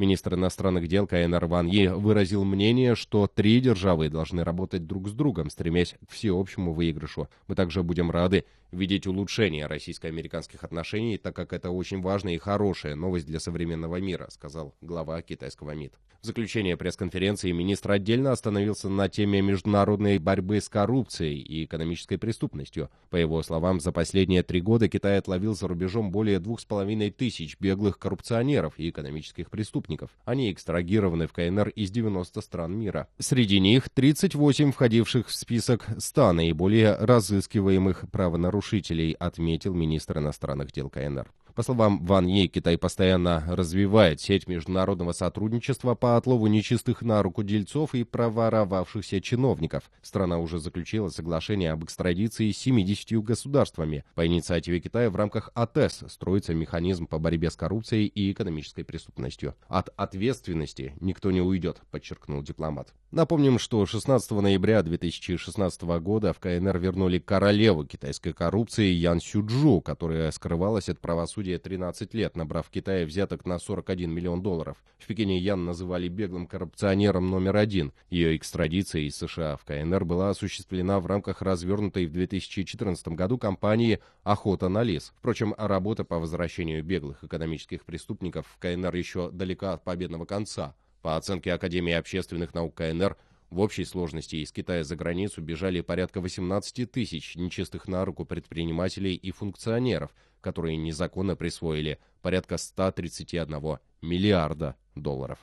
Speaker 13: Министр иностранных дел КНР Ван Йи выразил мнение, что три державы должны работать друг с другом, стремясь к всеобщему выигрышу. Мы также будем рады видеть улучшение российско-американских отношений, так как это очень важная и хорошая новость для современного мира, сказал глава китайского МИД. В заключение пресс-конференции министр отдельно остановился на теме международной борьбы с коррупцией и экономической преступностью. По его словам, за последние три года Китай отловил за рубежом более двух с половиной тысяч беглых коррупционеров и экономических преступников. Они экстрагированы в КНР из девяноста стран мира. Среди них тридцать восемь входивших в список ста наиболее разыскиваемых правонарушителей, отметил министр иностранных дел КНР. По словам Ван Йи, Китай постоянно развивает сеть международного сотрудничества по отлову нечистых на руку дельцов и проворовавшихся чиновников. Страна уже заключила соглашение об экстрадиции с семьюдесятью государствами. По инициативе Китая в рамках АТЭС строится механизм по борьбе с коррупцией и экономической преступностью. От ответственности никто не уйдет, подчеркнул дипломат. Напомним, что шестнадцатого ноября две тысячи шестнадцатого года в КНР вернули королеву китайской коррупции Ян Сюджу, которая скрывалась от правосудия тринадцать лет, набрав в Китае взяток на сорок один миллион долларов. В Пекине Ян называли беглым коррупционером номер один. Ее экстрадиция из США в КНР была осуществлена в рамках развернутой в две тысячи четырнадцатом году кампании «Охота на лис». Впрочем, работа по возвращению беглых экономических преступников в КНР еще далека от победного конца. По оценке Академии общественных наук КНР, в общей сложности из Китая за границу бежали порядка восемнадцати тысяч нечистых на руку предпринимателей и функционеров, которые незаконно присвоили порядка ста тридцати одного миллиарда долларов.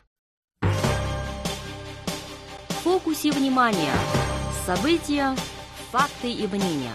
Speaker 2: В фокусе внимания. События, факты и мнения.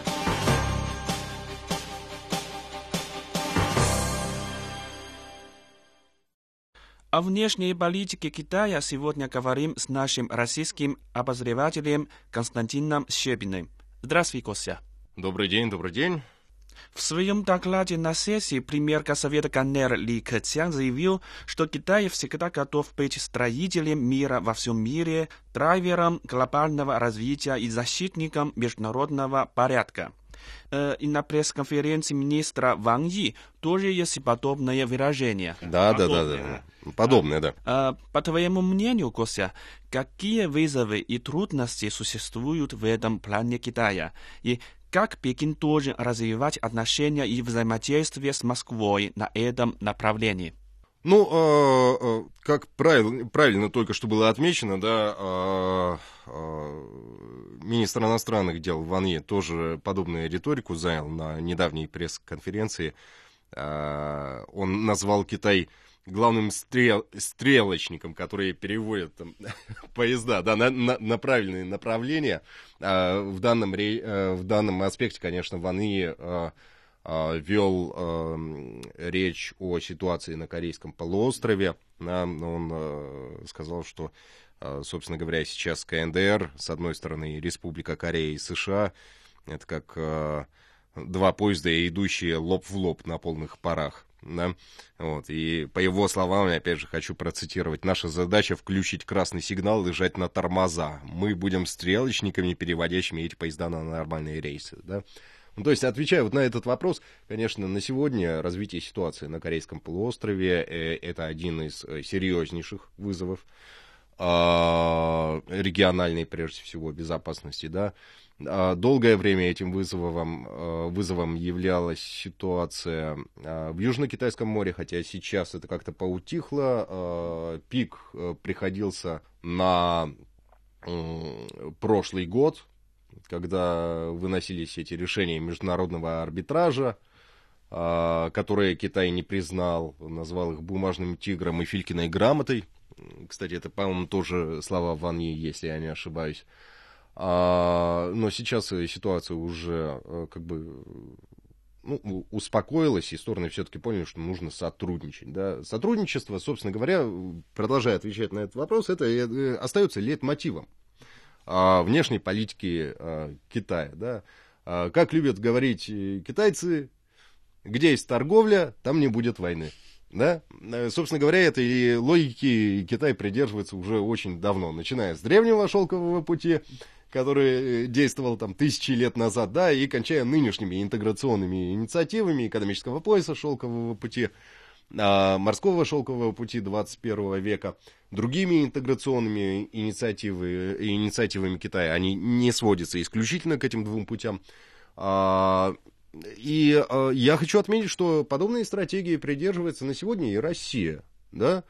Speaker 12: О внешней политике Китая сегодня говорим с нашим российским обозревателем Константином Щебиным. Здравствуй, Костя.
Speaker 13: Добрый день, добрый день.
Speaker 12: В своем докладе на сессии премьер Совета КНР Ли Кэцян заявил, что Китай всегда готов быть строителем мира во всем мире, драйвером глобального развития и защитником международного порядка. И на пресс-конференции министра Ван Йи тоже есть подобное выражение.
Speaker 13: Да, да, да, да. Подобное, да.
Speaker 12: По твоему мнению, Костя, какие вызовы и трудности существуют в этом плане Китая? И как Пекин должен развивать отношения и взаимодействие с Москвой на этом направлении?
Speaker 13: Ну, э, э, как правиль, правильно только что было отмечено, да, э, э, министр иностранных дел Ван Йи тоже подобную риторику занял на недавней пресс-конференции. Э, он назвал Китай главным стрел, стрелочником, который переводит там, поезда, да, на, на, на правильные направления. Э, в, данном, э, в данном аспекте, конечно, Ван Йи э, вел э, речь о ситуации на Корейском полуострове. Да, он э, сказал, что, э, собственно говоря, сейчас КНДР, с одной стороны, Республика Корея и США, это как э, два поезда, идущие лоб в лоб на полных парах. Да? Вот. И по его словам, я опять же хочу процитировать, наша задача включить красный сигнал и жать на тормоза. Мы будем стрелочниками, переводящими эти поезда на нормальные рейсы. Да? Ну, то есть, отвечая вот на этот вопрос, конечно, на сегодня развитие ситуации на Корейском полуострове э, это один из э, серьезнейших вызовов э, региональной, прежде всего, безопасности, да. Э, долгое время этим вызовом, э, вызовом являлась ситуация э, в Южно-Китайском море, хотя сейчас это как-то поутихло. Э, пик э, приходился на э, прошлый год, когда выносились эти решения международного арбитража, которые Китай не признал, назвал их бумажным тигром и Филькиной грамотой. Кстати, это, по-моему, тоже слова Ван Йи, если я не ошибаюсь. Но сейчас ситуация уже как бы ну, успокоилась, и стороны все-таки поняли, что нужно сотрудничать. Да? Сотрудничество, собственно говоря, продолжая отвечать на этот вопрос, это остается лейтмотивом внешней политики а, Китая. Да? А, как любят говорить китайцы, где есть торговля, там не будет войны. Да? Собственно говоря, этой логики Китай придерживается уже очень давно, начиная с древнего шелкового пути, который действовал там тысячи лет назад, да, и кончая нынешними интеграционными инициативами экономического пояса шелкового пути. морского шелкового пути двадцать первого века, другими интеграционными инициативы, инициативами Китая, они не сводятся исключительно к этим двум путям. И я хочу отметить, что подобные стратегии придерживается на сегодня и Россия, да,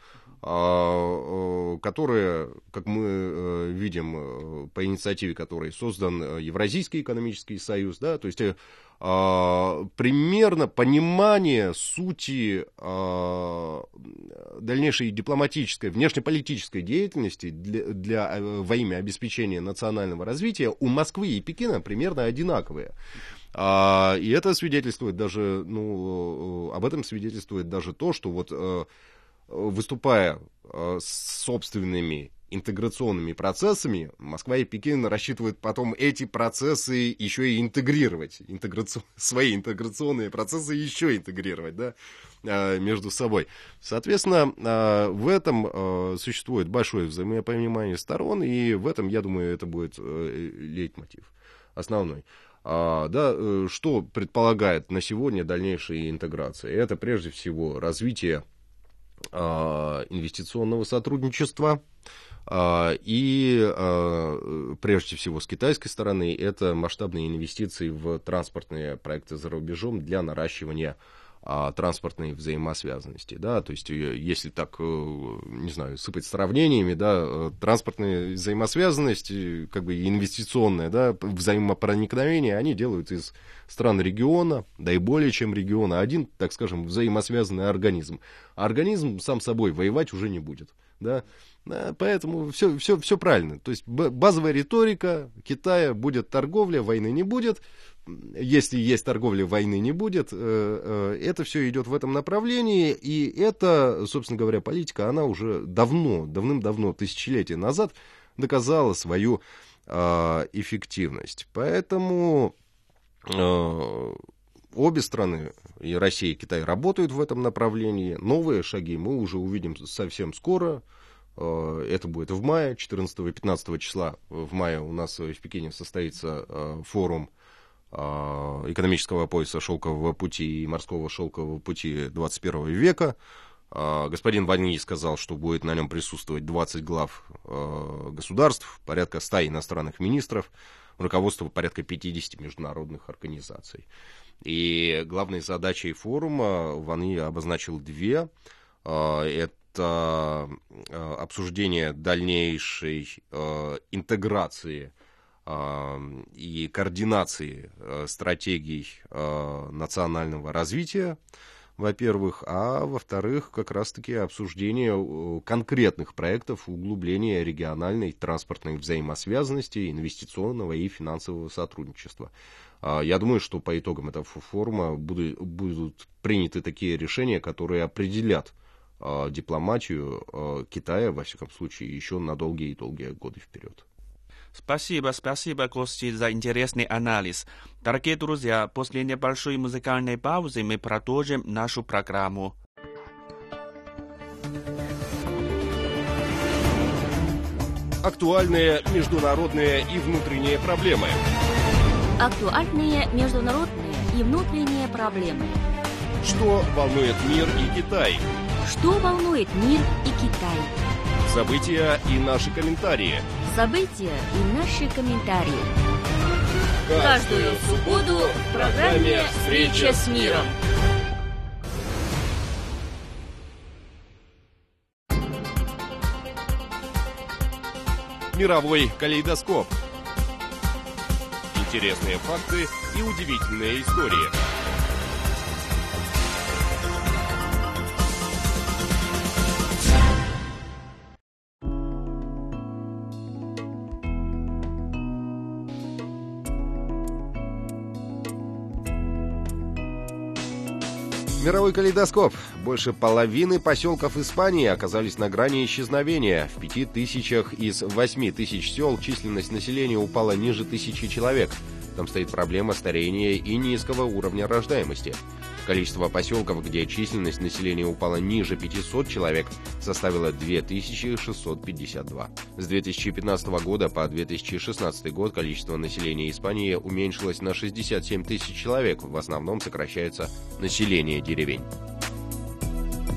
Speaker 13: которая, как мы видим, по инициативе которой создан Евразийский экономический союз, да, то есть примерно понимание сути дальнейшей дипломатической, внешнеполитической деятельности для, для, во имя обеспечения национального развития у Москвы и Пекина примерно одинаковые. И это свидетельствует даже, ну, об этом свидетельствует даже то, что вот выступая с собственными интеграционными процессами, Москва и Пекин рассчитывают потом эти процессы еще и интегрировать, интеграцион... свои интеграционные процессы еще интегрировать, да, между собой. Соответственно, в этом существует большое взаимопонимание сторон, и в этом, я думаю, это будет лейтмотив основной. А, да, что предполагает на сегодня дальнейшая интеграция? Это прежде всего развитие а, инвестиционного сотрудничества, а, и а, прежде всего с китайской стороны это масштабные инвестиции в транспортные проекты за рубежом для наращивания транспортной взаимосвязанности, да, то есть если так, не знаю, сыпать сравнениями, да, транспортная взаимосвязанность, как бы инвестиционная, да, взаимопроникновение, они делают из стран региона, да и более чем региона, один, так скажем, взаимосвязанный организм. А организм сам собой воевать уже не будет, да, поэтому все, все, все правильно, то есть базовая риторика Китая: будет торговля, войны не будет. Если есть торговля, войны не будет. Это все идет в этом направлении, и это, собственно говоря, политика, она уже давно, давным-давно, тысячелетия назад доказала свою эффективность. Поэтому обе страны, и Россия, и Китай, работают в этом направлении. Новые шаги мы уже увидим совсем скоро. Это будет в мае, четырнадцатого и пятнадцатого числа в мае у нас в Пекине состоится форум экономического пояса шелкового пути и морского шелкового пути двадцать первого века. Господин Ван Yi сказал, что будет на нем присутствовать двадцать глав государств, порядка ста иностранных министров, руководство порядка пятидесяти международных организаций. И главной задачей форума Ван Yi обозначил две. Это обсуждение дальнейшей интеграции и координации стратегий национального развития, во-первых, а во-вторых, как раз-таки обсуждение конкретных проектов углубления региональной транспортной взаимосвязанности, инвестиционного и финансового сотрудничества. Я думаю, что по итогам этого форума будут, будут приняты такие решения, которые определят дипломатию Китая, во всяком случае, еще на долгие-долгие годы вперед.
Speaker 12: Спасибо, спасибо, Кости, за интересный анализ. Дорогие друзья, после небольшой музыкальной паузы мы продолжим нашу программу.
Speaker 13: Актуальные международные и внутренние проблемы.
Speaker 2: Актуальные международные и внутренние проблемы.
Speaker 13: Что волнует мир и Китай?
Speaker 2: Что волнует мир и Китай?
Speaker 13: События и наши комментарии.
Speaker 2: События и наши комментарии.
Speaker 13: Каждую субботу в программе «Встреча с миром». Мировой калейдоскоп. Интересные факты и удивительные истории. Мировой калейдоскоп. Больше половины поселков Испании оказались на грани исчезновения. В пяти тысячах из восьми тысяч сел численность населения упала ниже тысячи человек. Там стоит проблема старения и низкого уровня рождаемости. Количество поселков, где численность населения упала ниже пятисот человек, составило две тысячи шестьсот пятьдесят два. С две тысячи пятнадцатого года по две тысячи шестнадцатый год количество населения Испании уменьшилось на шестьдесят семь тысяч человек. В основном сокращается население деревень.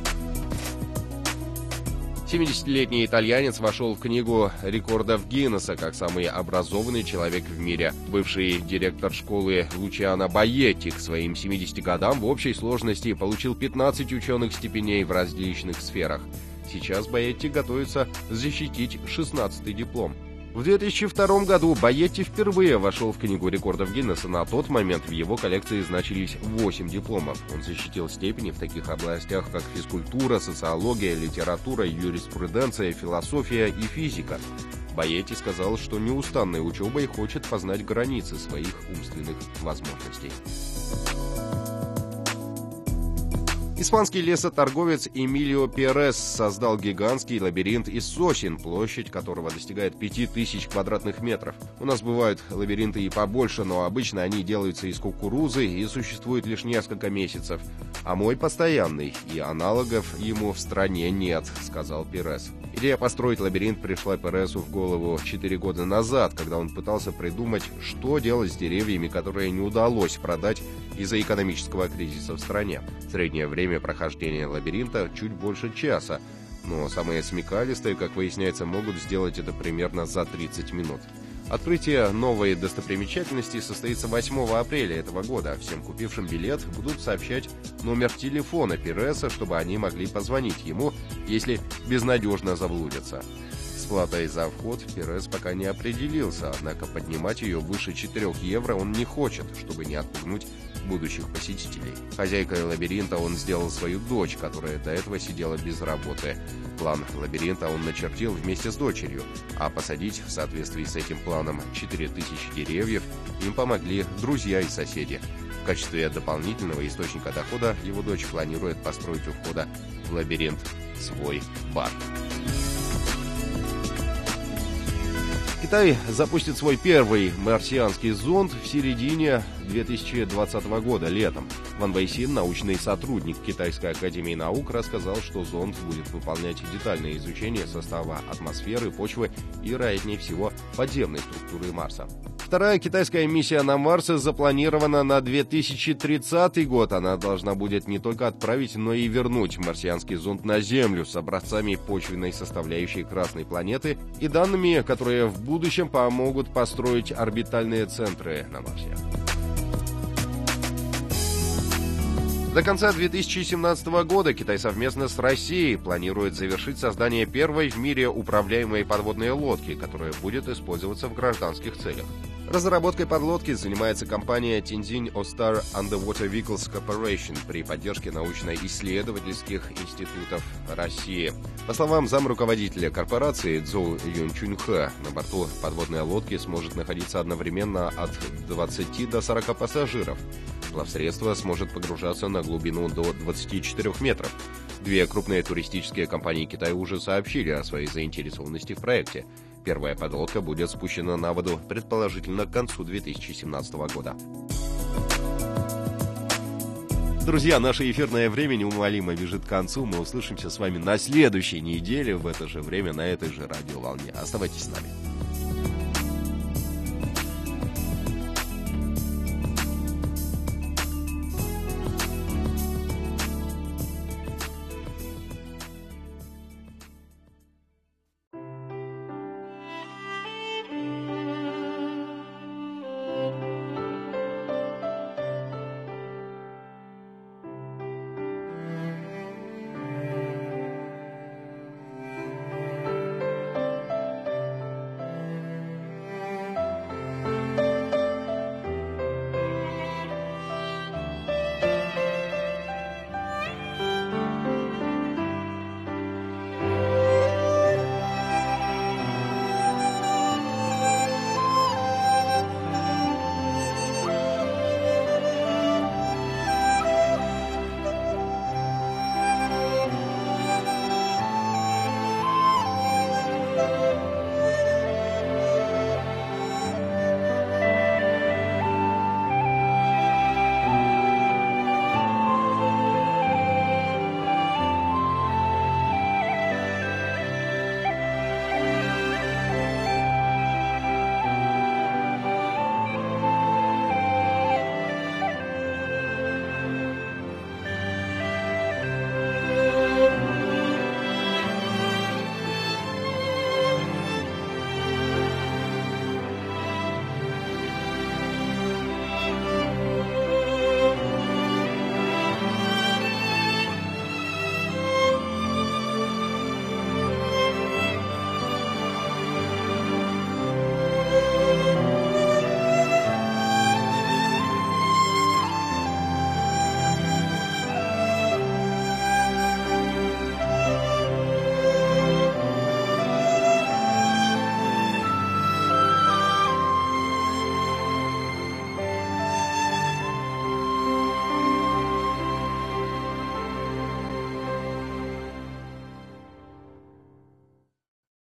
Speaker 13: семидесятилетний итальянец вошел в книгу рекордов Гиннесса как самый образованный человек в мире. Бывший директор школы Лучиано Байетти к своим семидесяти годам в общей сложности получил пятнадцать ученых степеней в различных сферах. Сейчас Байетти готовится защитить шестнадцатый диплом. В две тысячи втором году Байетти впервые вошел в книгу рекордов Гиннесса. На тот момент в его коллекции значились восемь дипломов. Он защитил степени в таких областях, как физкультура, социология, литература, юриспруденция, философия и физика. Байетти сказал, что неустанной учебой хочет познать границы своих умственных возможностей. Испанский лесоторговец Эмилио Перес создал гигантский лабиринт из сосен, площадь которого достигает пяти тысяч квадратных метров. У нас бывают лабиринты и побольше, но обычно они делаются из кукурузы и существуют лишь несколько месяцев. А мой постоянный, и аналогов ему в стране нет, сказал Перес. Идея построить лабиринт пришла Пересу в голову четыре года назад, когда он пытался придумать, что делать с деревьями, которые не удалось продать из-за экономического кризиса в стране. Среднее время прохождения лабиринта чуть больше часа, но самые смекалистые, как выясняется, могут сделать это примерно за тридцать минут. Открытие новой достопримечательности состоится восьмого апреля этого года. Всем купившим билет будут сообщать номер телефона Переса, чтобы они могли позвонить ему, если безнадежно заблудятся. С платой за вход Перес пока не определился, однако поднимать ее выше четырёх евро он не хочет, чтобы не отпугнуть будущих посетителей. Хозяйкой лабиринта он сделал свою дочь, которая до этого сидела без работы. План лабиринта он начертил вместе с дочерью, а посадить в соответствии с этим планом четыре тысячи деревьев им помогли друзья и соседи. В качестве дополнительного источника дохода его дочь планирует построить у входа в лабиринт свой бар. Китай запустит свой первый марсианский зонд в середине две тысячи двадцатого года, летом. Ван Вэйсин, научный сотрудник Китайской академии наук, рассказал, что зонд будет выполнять детальное изучение состава атмосферы, почвы и, вероятнее всего, подземной структуры Марса. Вторая китайская миссия на Марс запланирована на две тысячи тридцатый год. Она должна будет не только отправить, но и вернуть марсианский зонд на Землю с образцами почвенной составляющей Красной планеты и данными, которые в будущем помогут построить орбитальные центры на Марсе. До конца две тысячи семнадцатого года Китай совместно с Россией планирует завершить создание первой в мире управляемой подводной лодки, которая будет использоваться в гражданских целях. Разработкой подлодки занимается компания Tianjin Ostar Underwater Vehicles Corporation при поддержке научно-исследовательских институтов России. По словам замруководителя корпорации Цзоу Юнчуньхэ, на борту подводной лодки сможет находиться одновременно от двадцати до сорока пассажиров. Плавсредство сможет погружаться на глубину до двадцати четырёх метров. Две крупные туристические компании Китая уже сообщили о своей заинтересованности в проекте. Первая подлодка будет спущена на воду, предположительно, к концу две тысячи семнадцатого года. Друзья, наше эфирное время неумолимо бежит к концу. Мы услышимся с вами на следующей неделе в это же время на этой же радиоволне. Оставайтесь с нами.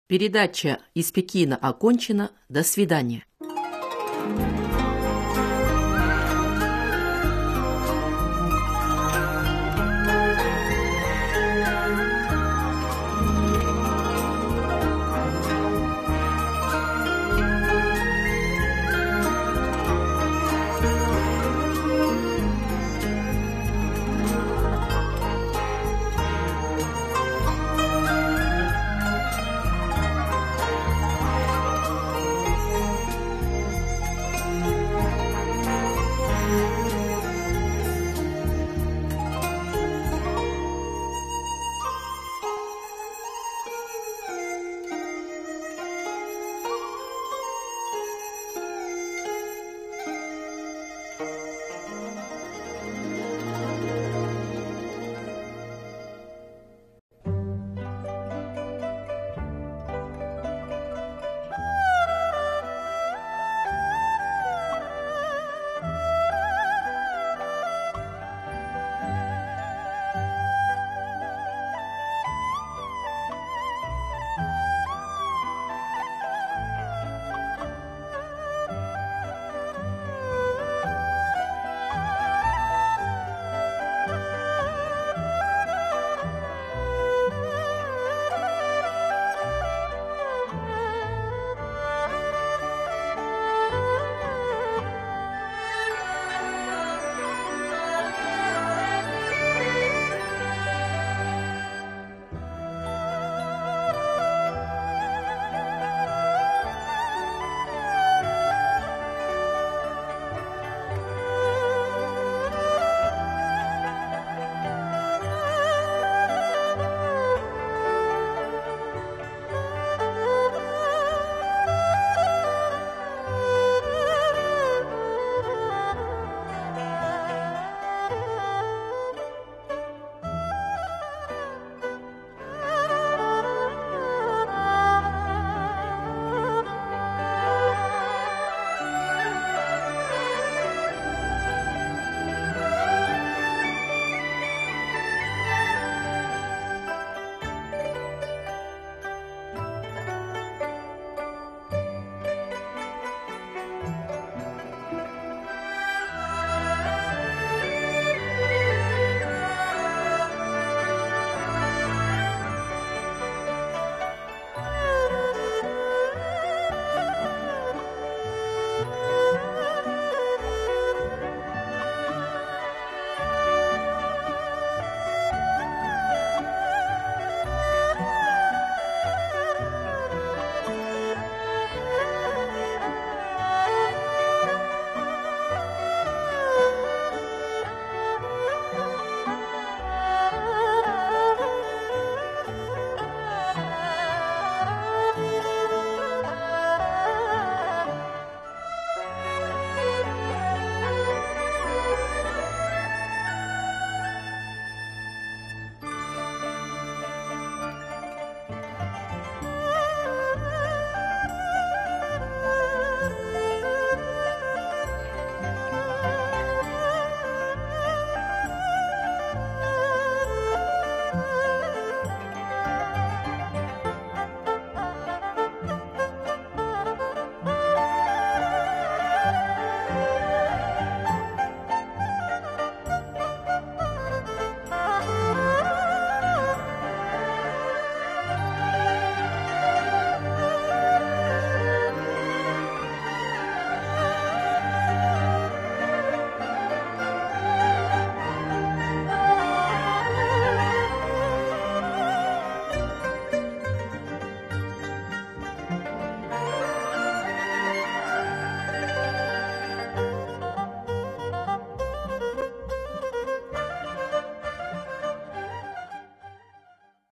Speaker 4: Передача из Пекина окончена. До свидания.
Speaker 7: Thank you.